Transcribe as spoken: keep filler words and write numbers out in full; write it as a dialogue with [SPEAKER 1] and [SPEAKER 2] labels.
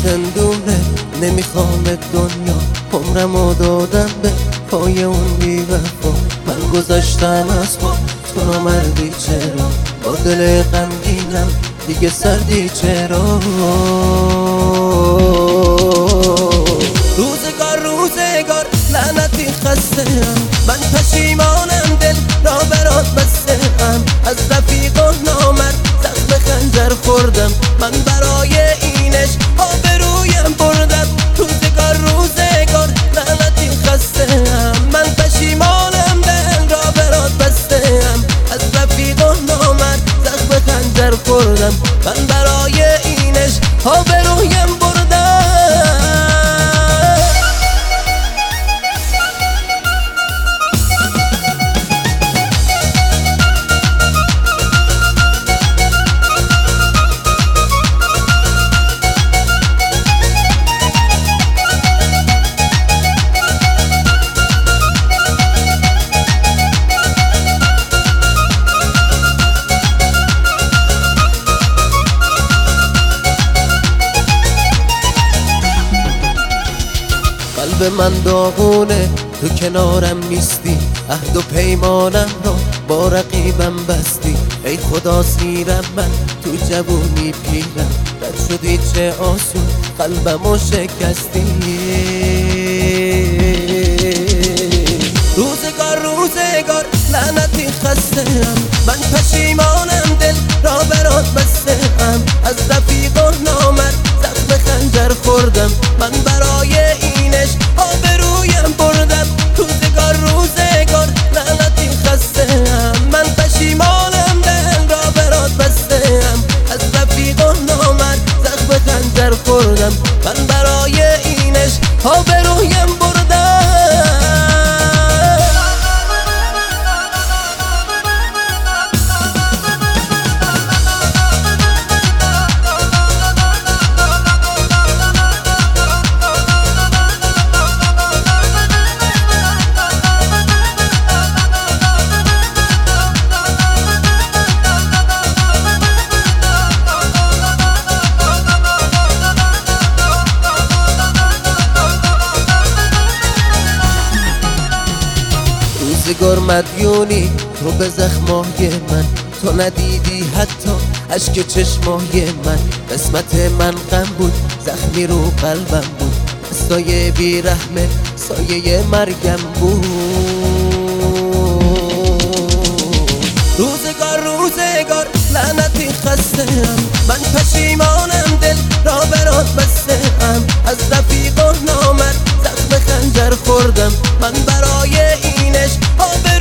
[SPEAKER 1] زندونه نمیخوام دنیا، عمرمو دادم به پای اون بی وفا. من گذاشتم از پا تو نامردی چرا، با دل غمگینم دیگه سردی چرا. روزگار روزگار لعنتی خسته‌ام، من پشیمانم دل را برات بسته‌ام. از رفیق و نامرد زخم خنجر خوردم، من برای اینش آبرویم بردم. روزگار روزگار لعنتی خسته‌ام، من پشیمانم دل را برات بسته‌ام. از رفیق و نامرد زخم خنجر خوردم، من برای اینش آبرویم بردم. قلب من داغونه تو کنارم نیستی، عهد و پیمانم را با رقیبم بستی. ای خدا سیرم من تو جوونی پیرم، رد شدی چه آسون قلبمو شکستی. روزگار روزگار لعنتی خسته‌ام، من پشیمانم دل را برات بسته‌ام. از رفیق و نامرد زخم خنجر خوردم، من برای اینش آبرویم بردم. روزگار روزگار لعنتی خسته‌ام، من پشیمانم دل را برات بسته‌ام. از رفیق و نامرد زخم خنجر خوردم، من برای اینش آبرویم بردم. روزگار مدیونی تو به زخمای من، تو ندیدی حتی اشک چشمای من. قسمت من غم بود، زخمی رو قلبم بود، سایه بی رحمه سایه مرگم بود. روزگار روزگار لعنتی خسته‌ام، من پشیمانم دل را برات بسته‌ام. از رفیق و نامرد زخم خنجر خوردم، من برای اینش آب